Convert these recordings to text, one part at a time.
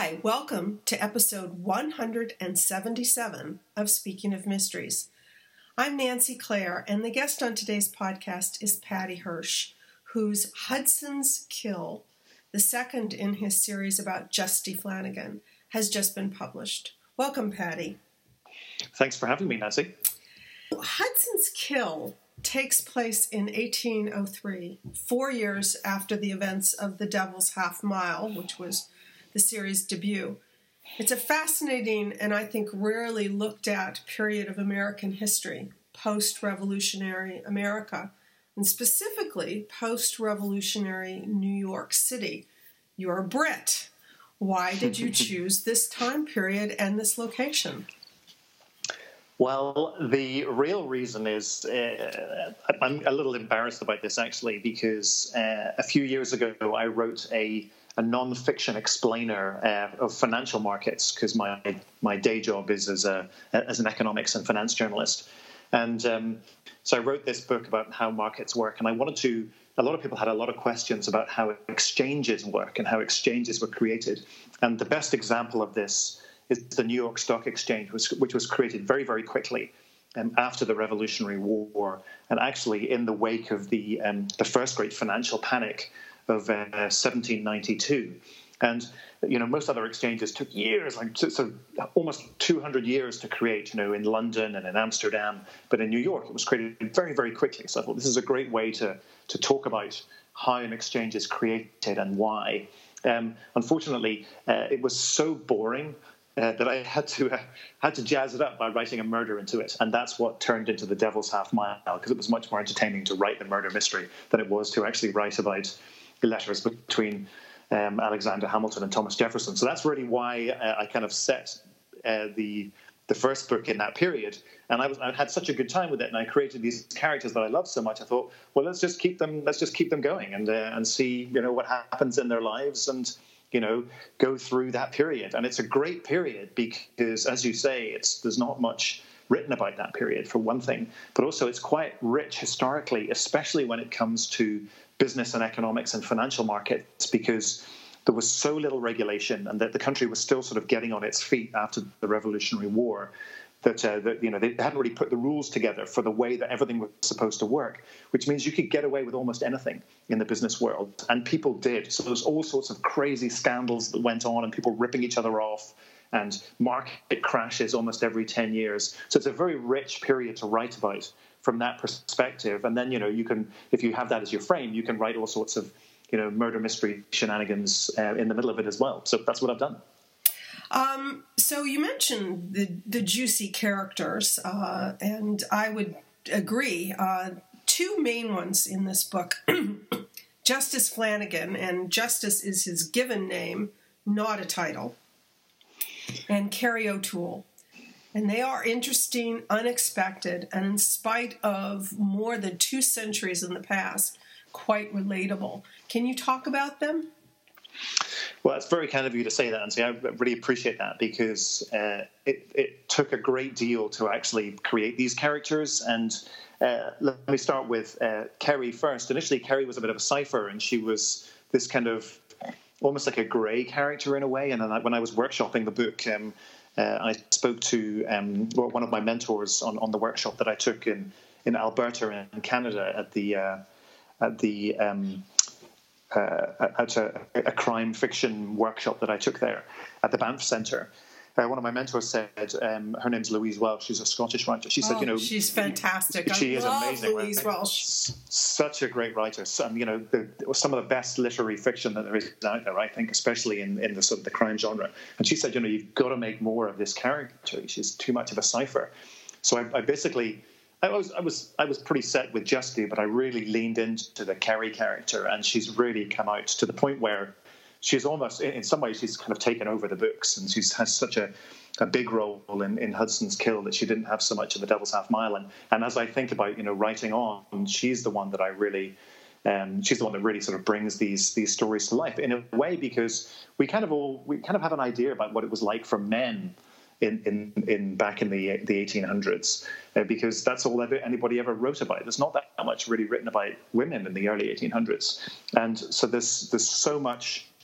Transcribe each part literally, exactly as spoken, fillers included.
Hi, welcome to episode one hundred seventy-seven of Speaking of Mysteries. I'm Nancy Clare, and the guest on today's podcast is Patty Hirsch, whose Hudson's Kill, the second in his series about Justy Flanagan, has just been published. Welcome, Patty. Thanks for having me, Nancy. Hudson's Kill takes place in eighteen oh three, four years after the events of The Devil's Half Mile, which was the series' debut. It's a fascinating and I think rarely looked at period of American history, post-revolutionary America, and specifically post-revolutionary New York City. You're a Brit. Why did you choose this time period and this location? Well, the real reason is, uh, I'm a little embarrassed about this actually, because uh, a few years ago I wrote a a non-fiction explainer uh, of financial markets, because my my day job is as a as an economics and finance journalist, and um, so I wrote this book about how markets work, and I wanted to. A lot of people had a lot of questions about how exchanges work and how exchanges were created, and the best example of this is the New York Stock Exchange, which, which was created very very quickly um, after the Revolutionary War, and actually in the wake of the um, the first great financial panic of uh, seventeen ninety-two. And, you know, most other exchanges took years, like so, so almost two hundred years to create, you know, in London and in Amsterdam. But in New York, it was created very, very quickly. So I thought this is a great way to, to talk about how an exchange is created and why. Um, unfortunately, uh, it was so boring uh, that I had to uh, had to jazz it up by writing a murder into it. And that's what turned into The Devil's Half Mile, because it was much more entertaining to write the murder mystery than it was to actually write about letters between um, Alexander Hamilton and Thomas Jefferson. So that's really why uh, I kind of set uh, the the first book in that period. And I was I had such a good time with it, and I created these characters that I loved so much. I thought, well, let's just keep them let's just keep them going and uh, and see you know what happens in their lives, and you know go through that period. And it's a great period because, as you say, it's there's not much written about that period, for one thing, but also it's quite rich historically, especially when it comes to business and economics and financial markets, because there was so little regulation and that the country was still sort of getting on its feet after the Revolutionary War, that, uh, that you know they hadn't really put the rules together for the way that everything was supposed to work, which means you could get away with almost anything in the business world, and people did. So there's all sorts of crazy scandals that went on, and people ripping each other off, and market crashes almost every ten years. So it's a very rich period to write about from that perspective. And then, you know, you can, if you have that as your frame, you can write all sorts of, you know, murder mystery shenanigans uh, in the middle of it as well. So that's what I've done. Um, so you mentioned the, the juicy characters, uh, and I would agree. Uh, two main ones in this book, Justice Flanagan, and Justice is his given name, not a title, and Carrie O'Toole. And they are interesting, unexpected, and in spite of more than two centuries in the past, quite relatable. Can you talk about them? Well, it's very kind of you to say that, Nancy. I really appreciate that, because uh, it, it took a great deal to actually create these characters. And uh, let me start with uh, Carrie first. Initially, Carrie was a bit of a cipher, and she was this kind of almost like a grey character in a way. And then I, when I was workshopping the book, um, Uh, I spoke to um, one of my mentors on, on the workshop that I took in, in Alberta in Canada at the uh, at the um, uh, at a, a crime fiction workshop that I took there at the Banff Centre. Uh, one of my mentors said, um, her name's Louise Welsh. She's a Scottish writer. She said, oh, you know, she's fantastic. She I is love amazing. Louise right? Welsh. Such a great writer. And, you know, the, some of the best literary fiction that there is out there, I think, especially in, in the sort of the crime genre. And she said, you know, you've got to make more of this character. She's too much of a cipher. So I, I basically, I was, I was, I was pretty set with Justy, but I really leaned into the Carrie character, and she's really come out to the point where she's almost, in some ways, she's kind of taken over the books, and she has such a a big role in, in Hudson's Kill that she didn't have so much in The Devil's Half Mile. And, and as I think about, you know, writing on, she's the one that I really, um, she's the one that really sort of brings these these stories to life in a way, because we kind of all, we kind of have an idea about what it was like for men in in, in back in the the eighteen hundreds, uh, because that's all ever, anybody ever wrote about. There's not that much really written about women in the early eighteen hundreds. And so there's, there's so much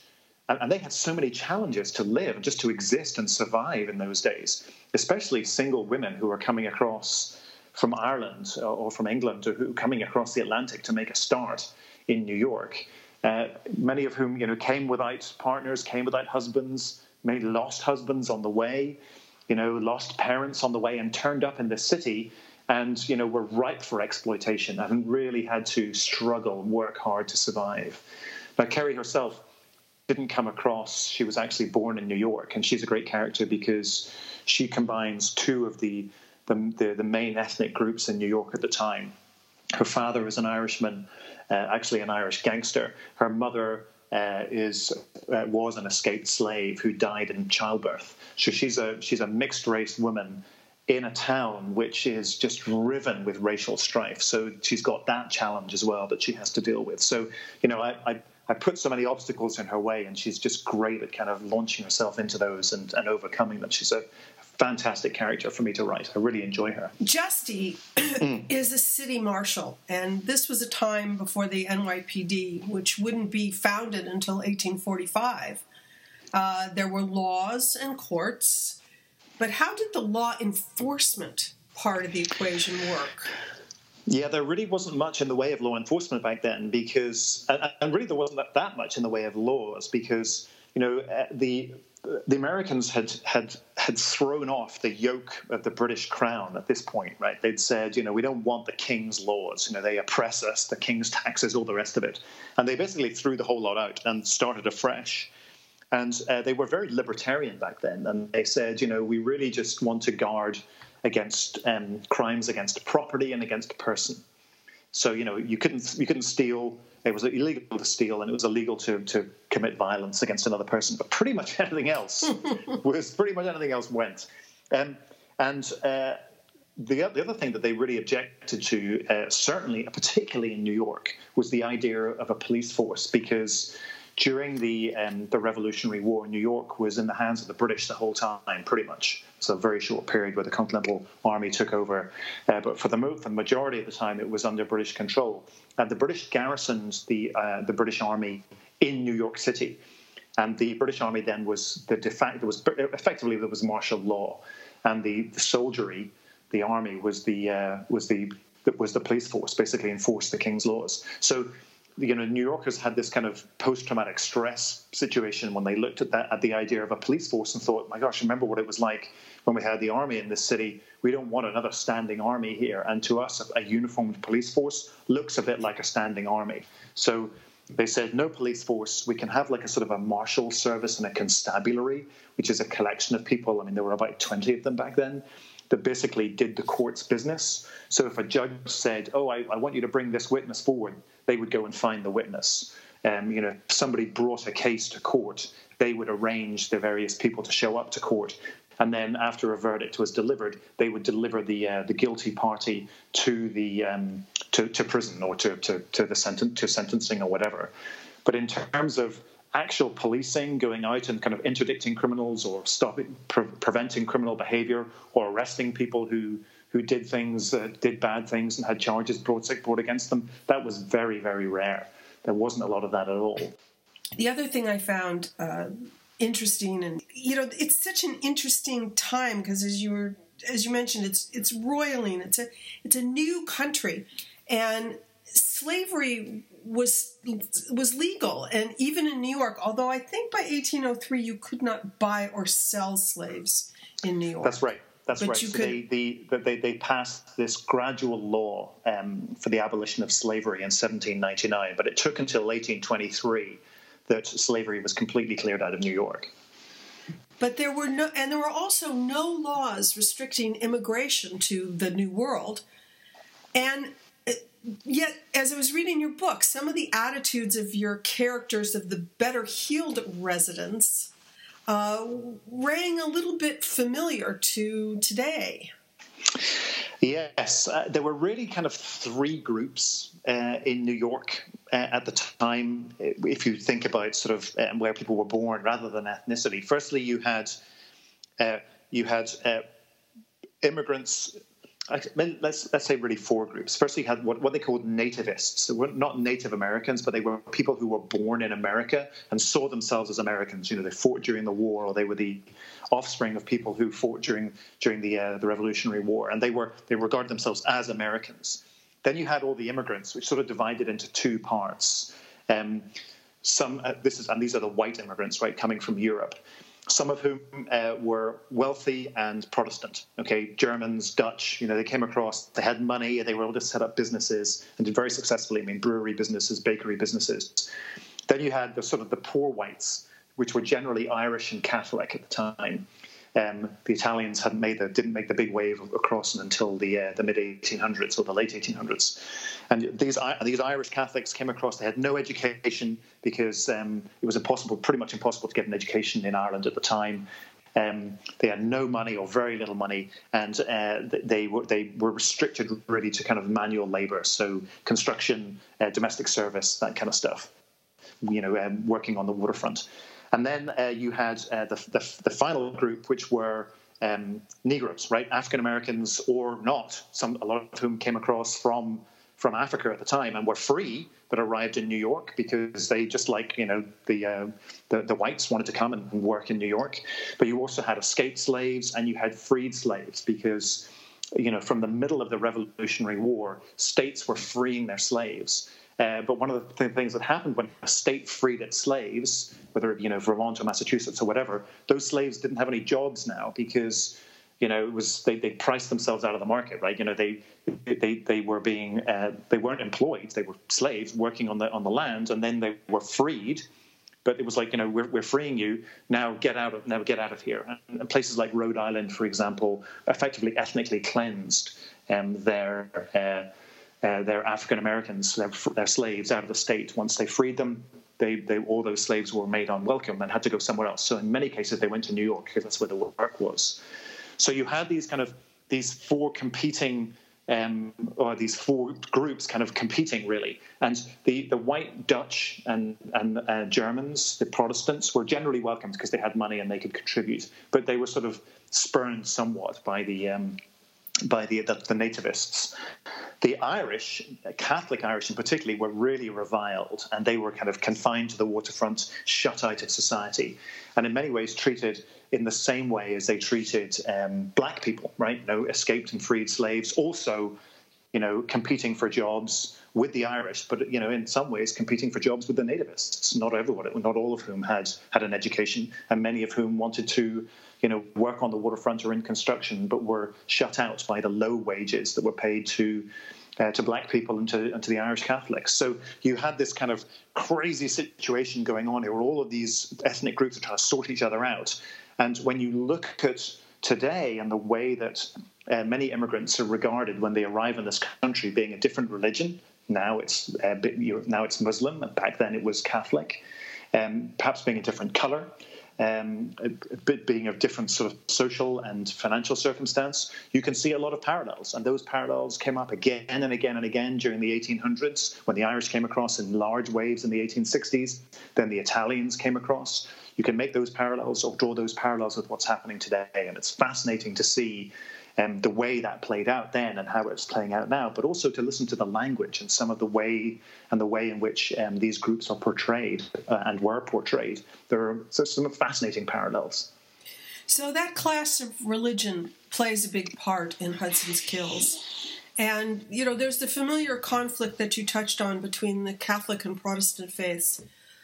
And, and they had so many challenges to live and just to exist and survive in those days, especially single women who were coming across from Ireland or from England, or who were coming across the Atlantic to make a start in New York. Uh, many of whom, you know, came without partners, came without husbands, many lost husbands on the way, you know, lost parents on the way, and turned up in the city and, you know, were ripe for exploitation and really had to struggle and work hard to survive. Now, Kerry herself didn't come across, she was actually born in New York, and she's a great character because she combines two of the, the, the, the main ethnic groups in New York at the time. Her father is an Irishman, uh, actually an Irish gangster. Her mother uh, is uh, was an escaped slave who died in childbirth. So she's a she's a mixed race woman in a town which is just riven with racial strife. So she's got that challenge as well that she has to deal with. So, you know, I, I, I put so many obstacles in her way, and she's just great at kind of launching herself into those and, and overcoming them. She's a fantastic character for me to write. I really enjoy her. Justy is a city marshal, and this was a time before the N Y P D, which wouldn't be founded until eighteen forty-five. Uh, there were laws and courts, but how did the law enforcement part of the equation work? Yeah, there really wasn't much in the way of law enforcement back then, because, and, and really there wasn't that much in the way of laws, because, you know, uh, the the Americans had had had thrown off the yoke of the British crown at this point, right? They'd said, you know, we don't want the king's laws. You know, they oppress us, the king's taxes, all the rest of it. And they basically threw the whole lot out and started afresh. And uh, they were very libertarian back then. And they said, you know, we really just want to guard against um, crimes against property and against person. So, you know, you couldn't you couldn't steal. It was illegal to steal, and it was illegal to, to commit violence against another person. But pretty much anything else was pretty much anything else went. Um, and uh, the the other thing that they really objected to, uh, certainly, particularly in New York, was the idea of a police force, because during the um, the Revolutionary War, New York was in the hands of the British the whole time, pretty much. It's a very short period where the Continental Army took over. Uh, but for the, mo- the majority of the time, it was under British control. And the British garrisoned the uh, the British Army in New York City. And the British Army then was the de facto, was effectively there was martial law. And the, the soldiery, the army, was the uh, was the was the police force, basically enforced the king's laws. So, you know, New Yorkers had this kind of post-traumatic stress situation when they looked at that, at the idea of a police force, and thought, my gosh, remember what it was like when we had the army in this city. We don't want another standing army here. And to us, a uniformed police force looks a bit like a standing army. So they said, no police force. We can have like a sort of a marshal service and a constabulary, which is a collection of people. I mean, there were about twenty of them back then, that basically did the court's business. So if a judge said, oh, I, I want you to bring this witness forward, they would go and find the witness. Um, you know, if somebody brought a case to court, they would arrange the various people to show up to court. And then after a verdict was delivered, they would deliver the uh, the guilty party to the um, to, to prison or to, to, to the senten- to sentencing or whatever. But in terms of actual policing, going out and kind of interdicting criminals or stopping, pre- preventing criminal behavior or arresting people who who did things, uh, did bad things and had charges brought, brought against them, that was very, very rare. There wasn't a lot of that at all. The other thing I found uh, interesting, and you know, it's such an interesting time because, as you were, as you mentioned, it's it's roiling. It's a it's a new country, and slavery was was legal, and even in New York. Although I think by eighteen oh three you could not buy or sell slaves in New York. That's right. That's but right. You so could... they, they, they, they passed this gradual law um, for the abolition of slavery in seventeen ninety-nine, but it took until eighteen twenty-three that slavery was completely cleared out of New York. But there were no, and there were also no laws restricting immigration to the New World. And yet, as I was reading your book, some of the attitudes of your characters of the better-heeled residents Uh, rang a little bit familiar to today. Yes, uh, there were really kind of three groups uh, in New York uh, at the time, if you think about sort of um, where people were born rather than ethnicity. Firstly, you had uh, you had uh, immigrants let's let's say really four groups. First, you had what, what they called nativists. So we're not Native Americans, but they were people who were born in America and saw themselves as Americans. You know, they fought during the war, or they were the offspring of people who fought during during the uh, the Revolutionary War, and they were they regarded themselves as Americans. Then you had all the immigrants, which sort of divided into two parts. Um, some uh, this is and these are the white immigrants, right, coming from Europe. Some of whom uh, were wealthy and Protestant, okay, Germans, Dutch, you know, they came across, they had money, they were able to set up businesses and did very successfully, I mean, brewery businesses, bakery businesses. Then you had the sort of the poor whites, which were generally Irish and Catholic at the time. Um, the Italians hadn't made the, didn't make the big wave across until the uh, the mid eighteen hundreds or the late eighteen hundreds, and these these Irish Catholics came across. They had no education because um, it was impossible, pretty much impossible to get an education in Ireland at the time. Um, they had no money or very little money, and uh, they were they were restricted really to kind of manual labour, so construction, uh, domestic service, that kind of stuff. You know, um, working on the waterfront. And then uh, you had uh, the, the the final group, which were um, Negroes, right, African Americans or not. Some a lot of whom came across from from Africa at the time and were free, but arrived in New York because they just like you know the uh, the, the whites wanted to come and, and work in New York. But you also had escaped slaves and you had freed slaves because you know from the middle of the Revolutionary War, states were freeing their slaves. Uh, but one of the th- things that happened when a state freed its slaves, whether you know Vermont or Massachusetts or whatever, those slaves didn't have any jobs now because you know it was they, they priced themselves out of the market, right? You know they they they were being uh, they weren't employed, they were slaves working on the on the land, and then they were freed. But it was like you know we're we're freeing you now, get out of now get out of here. And places like Rhode Island, for example, effectively ethnically cleansed um, their. Uh, Uh, they're African Americans, they're, they're slaves out of the state. Once they freed them, they, they, all those slaves were made unwelcome and had to go somewhere else. So in many cases, they went to New York because that's where the work was. So you had these kind of these four competing, um, or these four groups kind of competing really. And the, the white Dutch and and uh, Germans, the Protestants, were generally welcomed because they had money and they could contribute. But they were sort of spurned somewhat by the um, by the, the the nativists. The Irish, Catholic Irish in particular, were really reviled, and they were kind of confined to the waterfront, shut out of society, and in many ways treated in the same way as they treated um, black people, right? You know, escaped and freed slaves, also, you know, competing for jobs with the Irish, but you know, in some ways, competing for jobs with the nativists. Not everyone, not all of whom had had an education, and many of whom wanted to, you know, work on the waterfront or in construction, but were shut out by the low wages that were paid to uh, to black people and to, and to the Irish Catholics. So you had this kind of crazy situation going on here, where all of these ethnic groups are trying to sort each other out. And when you look at today and the way that uh, many immigrants are regarded when they arrive in this country, being a different religion. Now it's uh, now it's Muslim. Back then it was Catholic. Um, perhaps being a different color. Um, a, a bit being of different sort of social and financial circumstance, you can see a lot of parallels. And those parallels came up again and again and again during the eighteen hundreds, when the Irish came across in large waves in the eighteen sixties. Then the Italians came across. You can make those parallels or draw those parallels with what's happening today. And it's fascinating to see um, the way that played out then and how it's playing out now, but also to listen to the language and some of the way and the way in which um, these groups are portrayed uh, and were portrayed. There are some fascinating parallels. So that class of religion plays a big part in Hudson's Kills. And, you know, there's the familiar conflict that you touched on between the Catholic and Protestant faiths.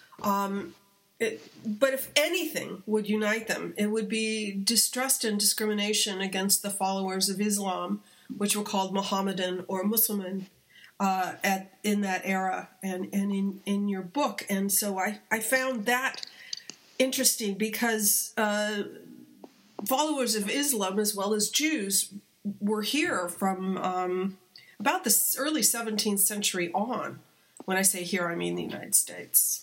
Um, it, but if anything would unite them, it would be distrust and discrimination against the followers of Islam, which were called Mohammedan or Musliman uh, at in that era and, and in, in your book. And so I, I found that interesting because uh, followers of Islam as well as Jews were here from um, about the early seventeenth century on. When I say here, I mean the United States.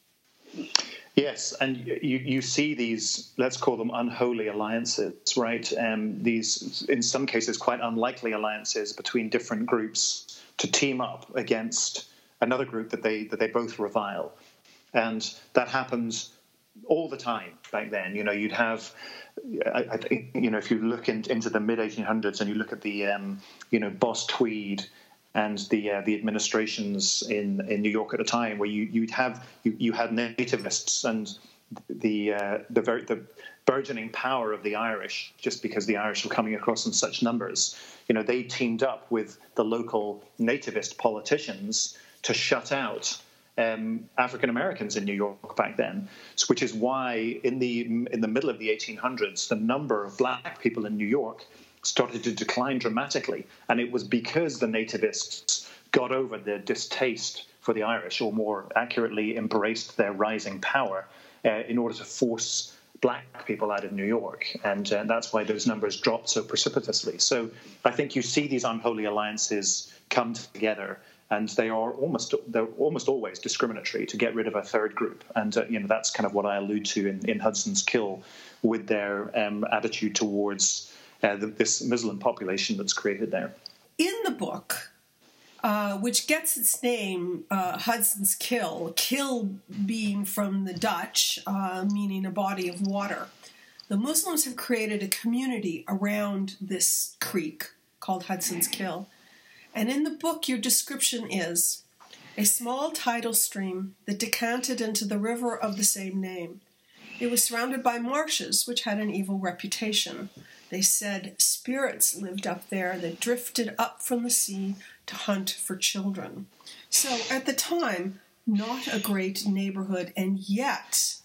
Yes, and you, you see these, let's call them unholy alliances, right? Um, these, in some cases, quite unlikely alliances between different groups to team up against another group that they that they both revile. And that happens all the time, back then. You know, you'd have, I, I think, you know, if you look in, into the mid eighteen hundreds and you look at the, um, you know, Boss Tweed and the uh, the administrations in, in New York at the time, where you you'd have you, you had nativists and the uh, the very the burgeoning power of the Irish, just because the Irish were coming across in such numbers. You know, they teamed up with the local nativist politicians to shut out um, African Americans in New York back then, so, which is why in the in the middle of the eighteen hundreds, the number of black people in New York started to decline dramatically, and it was because the nativists got over their distaste for the Irish, or more accurately, embraced their rising power uh, in order to force black people out of New York, and uh, that's why those numbers dropped so precipitously. So I think you see these unholy alliances come together, and they are almost they're almost always discriminatory to get rid of a third group, and uh, you know that's kind of what I allude to in, in Hudson's Kill, with their um, attitude towards uh, the, this Muslim population that's created there. In the book, Uh, which gets its name, uh, Hudson's Kill, kill being from the Dutch, uh, meaning a body of water. The Muslims have created a community around this creek called Hudson's Kill. And in the book, your description is a small tidal stream that decanted into the river of the same name. It was surrounded by marshes, which had an evil reputation. They said spirits lived up there that drifted up from the sea to hunt for children. So at the time, not a great neighborhood, and yet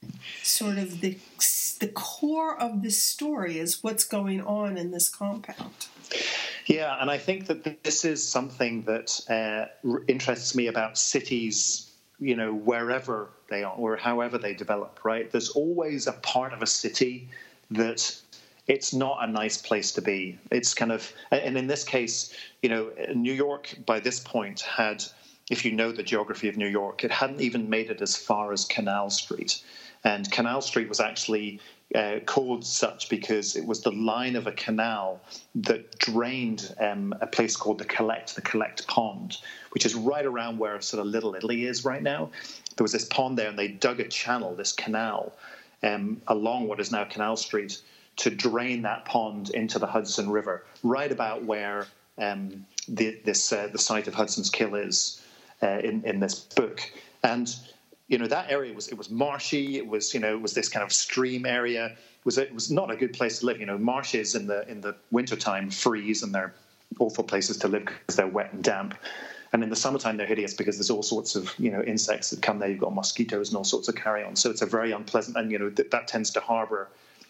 sort of the, the core of this story is what's going on in this compound. Yeah, and I think that this is something that uh, interests me about cities, you know, wherever they are or however they develop, right? There's always a part of a city that it's not a nice place to be. It's kind of, and in this case, you know, New York by this point had, if you know the geography of New York, it hadn't even made it as far as Canal Street. And Canal Street was actually uh, called such because it was the line of a canal that drained um, a place called the Collect, the Collect Pond, which is right around where sort of Little Italy is right now. There was this pond there, and they dug a channel, this canal, um, along what is now Canal Street, to drain that pond into the Hudson River, right about where um, the, this uh, the site of Hudson's Kill is uh, in in this book. And you know that area was it was marshy. It was you know it was this kind of stream area. It was it was not a good place to live. You know, marshes in the in the wintertime freeze, and they're awful places to live because they're wet and damp. And in the summertime, they're hideous because there's all sorts of you know insects that come there. You've got mosquitoes and all sorts of carry on. So it's a very unpleasant, and you know th- that tends to harbour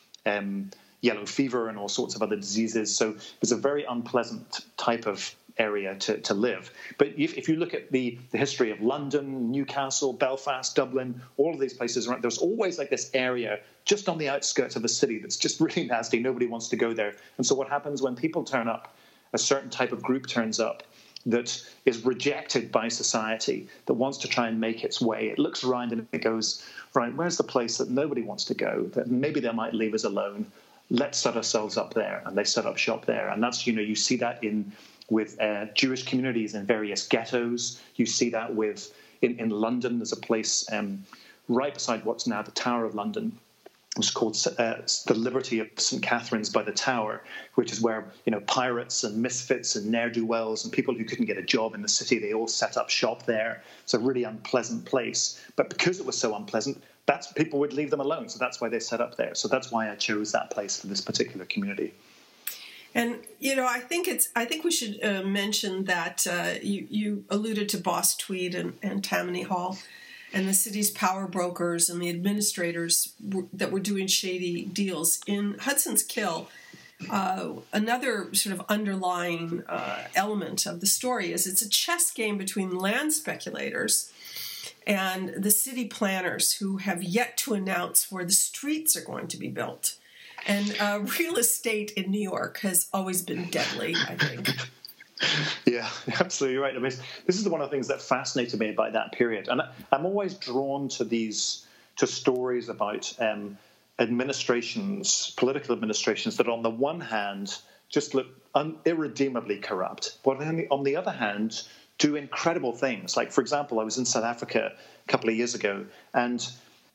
Um, yellow fever and all sorts of other diseases. So it's a very unpleasant type of area to, to live. But if, if you look at the, the history of London, Newcastle, Belfast, Dublin, all of these places, around, there's always like this area just on the outskirts of the city that's just really nasty. Nobody wants to go there. And so what happens when people turn up, a certain type of group turns up that is rejected by society, that wants to try and make its way. It looks around and it goes, right, where's the place that nobody wants to go, that maybe they might leave us alone? Let's set ourselves up there. And they set up shop there. And that's, you know, you see that in with uh, Jewish communities in various ghettos. You see that with in, in London. There's a place um, right beside what's now the Tower of London. It's called uh, the Liberty of Saint Catherine's by the Tower, which is where you know pirates and misfits and ne'er-do-wells and people who couldn't get a job in the city, they all set up shop there. It's a really unpleasant place. But because it was so unpleasant, that's people would leave them alone. So that's why they set up there. So that's why I chose that place for this particular community. And you know, I think it's. I think we should uh, mention that uh, you you alluded to Boss Tweed and, and Tammany Hall, and the city's power brokers and the administrators w- that were doing shady deals in Hudson's Kill. Uh, another sort of underlying uh, element of the story is it's a chess game between land speculators and the city planners who have yet to announce where the streets are going to be built. And uh, real estate in New York has always been deadly, I think. Yeah, absolutely right. I mean, this is one of the things that fascinated me about that period. And I'm always drawn to these, to stories about um, administrations, political administrations that on the one hand just look un- irredeemably corrupt, but on the, on the other hand do incredible things. Like, for example, I was in South Africa a couple of years ago, and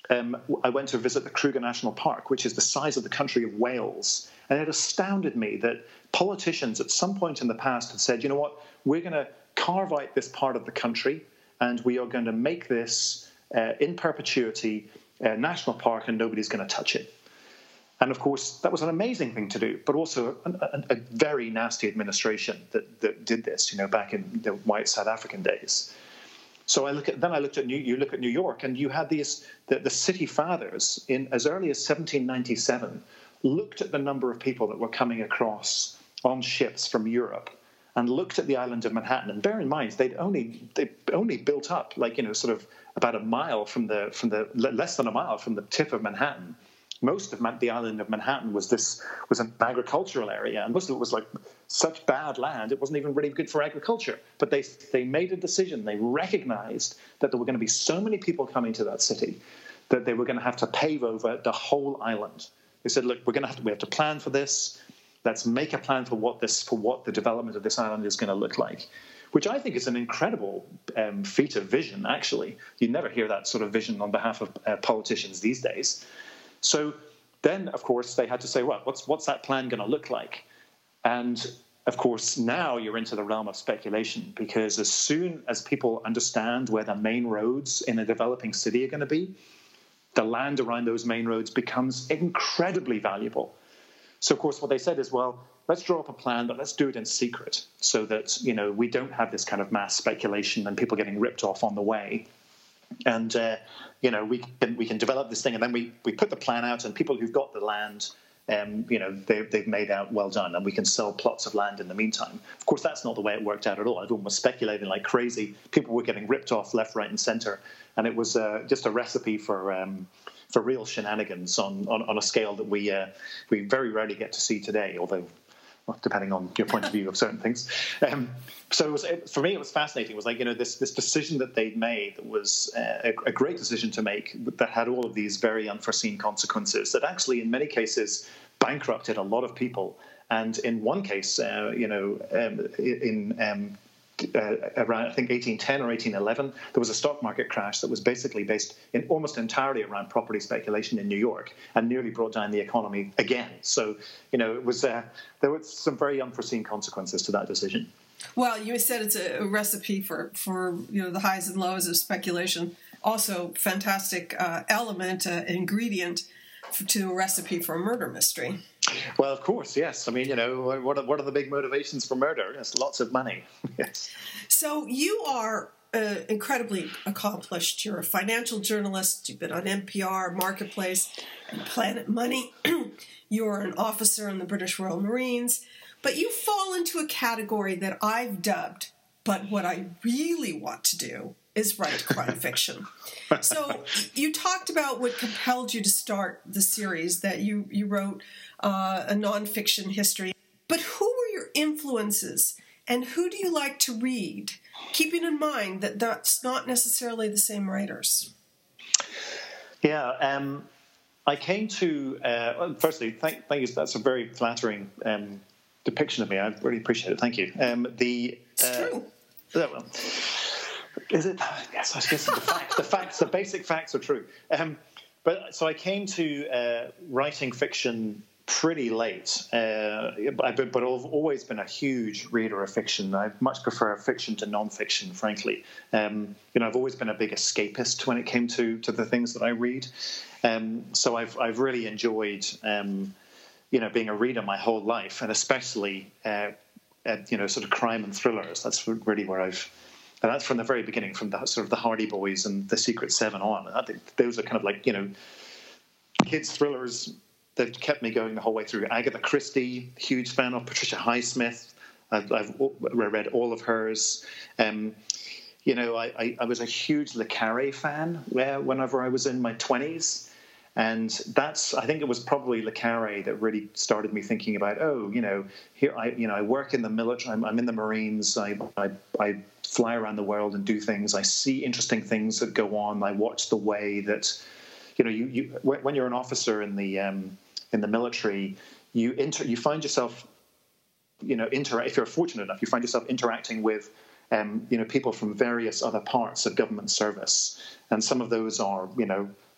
um, I went to visit the Kruger National Park, which is the size of the country of Wales. And it astounded me that politicians at some point in the past had said, you know what, we're going to carve out this part of the country and we are going to make this uh, in perpetuity a national park and nobody's going to touch it. And of course, that was an amazing thing to do, but also a, a, a very nasty administration that, that did this, you know, back in the white South African days. So I look at then I looked at New, you look at New York, and you had these the, the city fathers in as early as seventeen ninety-seven looked at the number of people that were coming across on ships from Europe, and looked at the island of Manhattan. And bear in mind, they'd only they only built up like you know sort of about a mile from the from the less than a mile from the tip of Manhattan. Most of the island of Manhattan was this was an agricultural area, and most of it was like such bad land it wasn't even really good for agriculture. But they they made a decision. They recognized that there were going to be so many people coming to that city that they were going to have to pave over the whole island. They said, "Look, we're going to have to we have to plan for this. Let's make a plan for what this for what the development of this island is going to look like." Which I think is an incredible um, feat of vision. Actually, you never hear that sort of vision on behalf of uh, politicians these days. So then, of course, they had to say, well, what's what's that plan going to look like? And, of course, now you're into the realm of speculation, because as soon as people understand where the main roads in a developing city are going to be, the land around those main roads becomes incredibly valuable. So, of course, what they said is, well, let's draw up a plan, but let's do it in secret so that, you know, we don't have this kind of mass speculation and people getting ripped off on the way. And, uh, you know, we can we can develop this thing, and then we, we put the plan out, and people who've got the land, um, you know, they, they've made out well done, and we can sell plots of land in the meantime. Of course, that's not the way it worked out at all. Everyone was speculating like crazy. People were getting ripped off left, right, and centre, and it was uh, just a recipe for um, for real shenanigans on, on, on a scale that we uh, we very rarely get to see today, although well, depending on your point of view of certain things. Um, so it was, it, for me, it was fascinating. It was like, you know, this this decision that they'd made that was uh, a, a great decision to make that had all of these very unforeseen consequences that actually, in many cases, bankrupted a lot of people. And in one case, uh, you know, um, in um, uh, around, I think, eighteen ten or eighteen eleven, there was a stock market crash that was basically based in almost entirely around property speculation in New York, and nearly brought down the economy again. So, you know, it was uh, there were some very unforeseen consequences to that decision. Well, you said it's a recipe for, for you know the highs and lows of speculation. Also, fantastic uh, element, uh, ingredient for, to a recipe for a murder mystery. Well, of course, yes. I mean, you know, what are, what are the big motivations for murder? It's lots of money. Yes. So you are uh, incredibly accomplished. You're a financial journalist. You've been on N P R, Marketplace, and Planet Money. You're an officer in the British Royal Marines. But you fall into a category that I've dubbed, but what I really want to do is write crime fiction. So you talked about what compelled you to start the series, that you, you wrote uh, a nonfiction history. But who were your influences, and who do you like to read, keeping in mind that that's not necessarily the same writers? Yeah, um, I came to, uh, well, firstly, thank, thank you. That's a very flattering um, depiction of me. I really appreciate it. Thank you. Um, the, it's uh, true. Yeah, well, is it? Yes, I guess the facts, the facts, the basic facts are true. Um, but so I came to uh, writing fiction pretty late, uh, but, but I've always been a huge reader of fiction. I much prefer fiction to non-fiction, frankly. Um, you know, I've always been a big escapist when it came to to the things that I read. Um, so I've I've really enjoyed, um, you know, being a reader my whole life, and especially, uh, uh, you know, sort of crime and thrillers. That's really where I've. And that's from the very beginning, from the sort of the Hardy Boys and the Secret Seven on. I think those are kind of like, you know, kids' thrillers that kept me going the whole way through. Agatha Christie, huge fan of. Patricia Highsmith, I've, I've read all of hers. Um, you know, I, I, I was a huge Le Carre fan whenever I was in my twenties. And that's, I think it was probably Le Carre that really started me thinking about, oh, you know, here I, you know, I work in the military, I'm, I'm in the Marines, I, I, I fly around the world and do things. I see interesting things that go on. I watch the way that, you know, you, you when you're an officer in the um, in the military, you inter, you find yourself, you know, inter, if you're fortunate enough, you find yourself interacting with, um, you know, people from various other parts of government service, and some of those are, you know,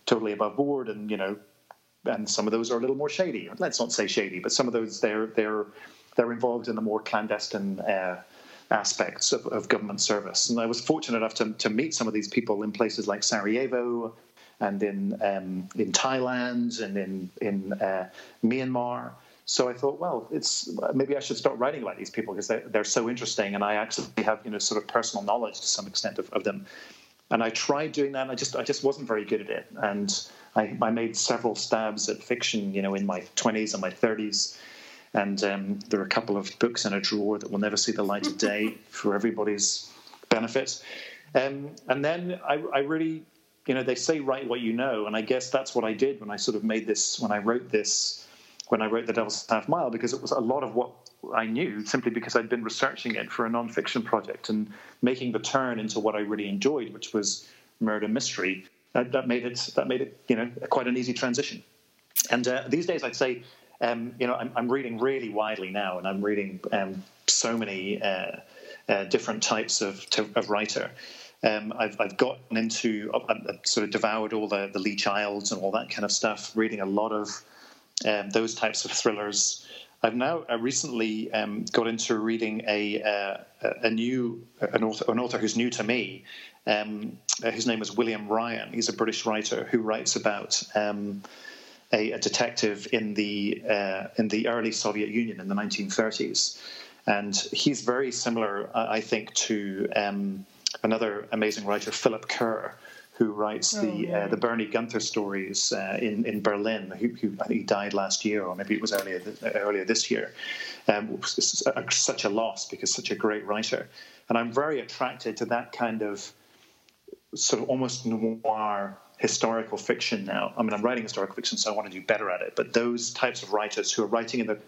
totally above board, and you know, and some of those are a little more shady. Let's not say shady, but some of those they're they're they're involved in the more clandestine uh, aspects of, of government service. And I was fortunate enough to to meet some of these people in places like Sarajevo, and in um, in Thailand, and in in uh, Myanmar. So I thought, well, it's maybe I should start writing about these people because they're, they're so interesting, and I actually have, you know, sort of personal knowledge to some extent of, of them. And I tried doing that, and I just I just wasn't very good at it. And I, I made several stabs at fiction, you know, in my twenties and my thirties. And um, there are a couple of books in a drawer that will never see the light of day for everybody's benefit. Um, and then I, I really, you know, they say write what you know, and I guess that's what I did when I sort of made this, when I wrote this, when I wrote The Devil's Half Mile, because it was a lot of what I knew simply because I'd been researching it for a non-fiction project and making the turn into what I really enjoyed, which was murder mystery. That, that made it, that made it, you know, quite an easy transition. And uh, these days, I'd say, um, you know, I'm, I'm reading really widely now, and I'm reading um, so many uh, uh, different types of, of writer. Um, I've, I've gotten into, I've, I've sort of devoured all the, the Lee Childs and all that kind of stuff, reading a lot of um, those types of thrillers. I've now uh, recently um, got into reading a uh, a new an author, an author who's new to me. Um, uh, his name is William Ryan. He's a British writer who writes about um, a, a detective in the uh, in the early Soviet Union in the nineteen thirties, and he's very similar, uh, I think, to um, another amazing writer, Philip Kerr, who writes oh, the uh, the Bernie Gunther stories uh, in in Berlin. Who, who I think he died last year, or maybe it was earlier earlier this year. Um, it's such a loss because such a great writer, and I'm very attracted to that kind of sort of almost noir historical fiction now. I mean, I'm writing historical fiction, so I want to do better at it. But those types of writers who are writing in the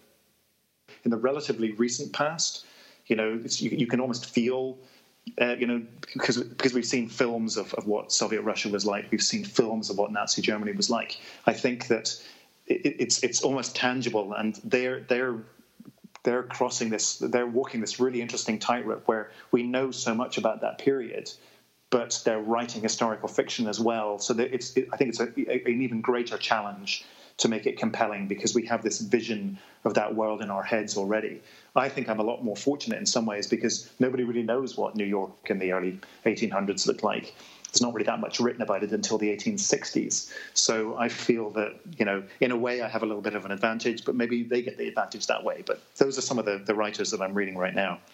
in the relatively recent past, you know, it's, you, you can almost feel. Uh, you know, because because we've seen films of, of what Soviet Russia was like, we've seen films of what Nazi Germany was like. I think that it, it's it's almost tangible, and they're they're they're crossing this, they're walking this really interesting tightrope where we know so much about that period, but they're writing historical fiction as well. So that it's it, I think it's a, a, an even greater challenge to make it compelling because we have this vision of that world in our heads already. I think I'm a lot more fortunate in some ways because nobody really knows what New York in the early eighteen hundreds looked like. There's not really that much written about it until the eighteen sixties. So I feel that, you know, in a way I have a little bit of an advantage, but maybe they get the advantage that way. But those are some of the, the writers that I'm reading right now.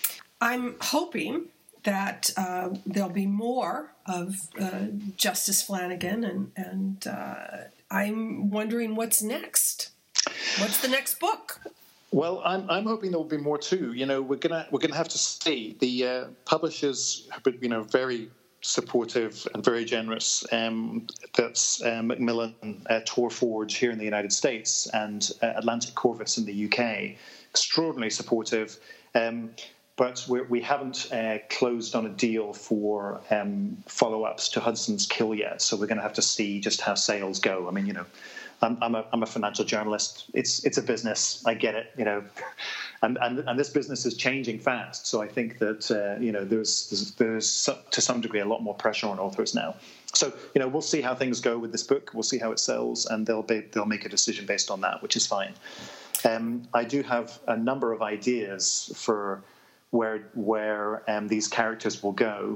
I'm hoping that uh, there'll be more of uh, Justice Flanagan, and, and uh, I'm wondering what's next. What's the next book? Well, I'm I'm hoping there will be more too. You know, we're gonna we're gonna have to see. The uh, publishers have been, you know, very supportive and very generous. Um, that's uh, Macmillan, uh, Tor Forge here in the United States, and uh, Atlantic Corvus in the U K. Extraordinarily supportive. Um, But we're, we haven't uh, closed on a deal for um, follow-ups to Hudson's Kill yet, so we're going to have to see just how sales go. I mean, you know, I'm, I'm, a, I'm a financial journalist. It's it's a business. I get it, you know, and and, and this business is changing fast. So I think that uh, you know there's, there's there's to some degree a lot more pressure on authors now. So you know we'll see how things go with this book. We'll see how it sells, and they'll be, they'll make a decision based on that, which is fine. Um, I do have a number of ideas for where where um, these characters will go.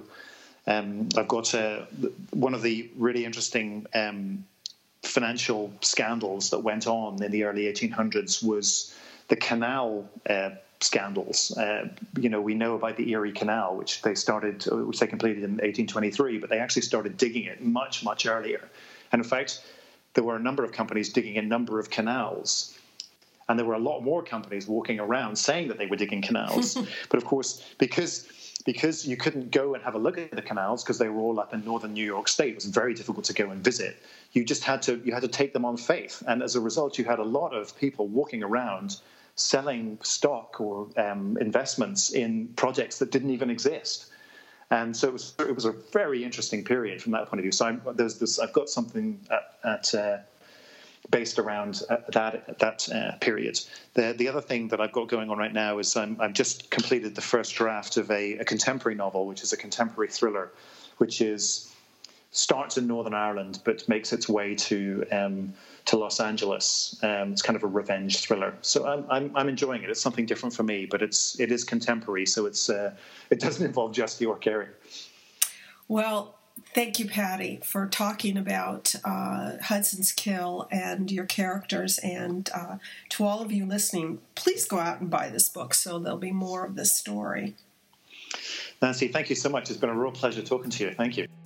Um, I've got uh, one of the really interesting um, financial scandals that went on in the early eighteen hundreds was the canal uh, scandals. Uh, you know, we know about the Erie Canal, which they started, which they completed in eighteen twenty-three, but they actually started digging it much, much earlier. And in fact, there were a number of companies digging a number of canals. And there were a lot more companies walking around saying that they were digging canals. But of course, because because you couldn't go and have a look at the canals because they were all up in northern New York State, it was very difficult to go and visit. You just had to you had to take them on faith. And as a result, you had a lot of people walking around selling stock or um, investments in projects that didn't even exist. And so it was it was a very interesting period from that point of view. So I'm, there's this I've got something at, at uh, based around uh, that that uh, period. The the other thing that I've got going on right now is I'm, I've just completed the first draft of a, a contemporary novel, which is a contemporary thriller, which is starts in Northern Ireland but makes its way to um, to Los Angeles. Um, it's kind of a revenge thriller. So I'm, I'm I'm enjoying it. It's something different for me, but it's it is contemporary, so it's uh, it doesn't involve just York Carey. Well, thank you, Paddy, for talking about uh, Hudson's Kill and your characters. And uh, to all of you listening, please go out and buy this book so there'll be more of this story. Nancy, thank you so much. It's been a real pleasure talking to you. Thank you.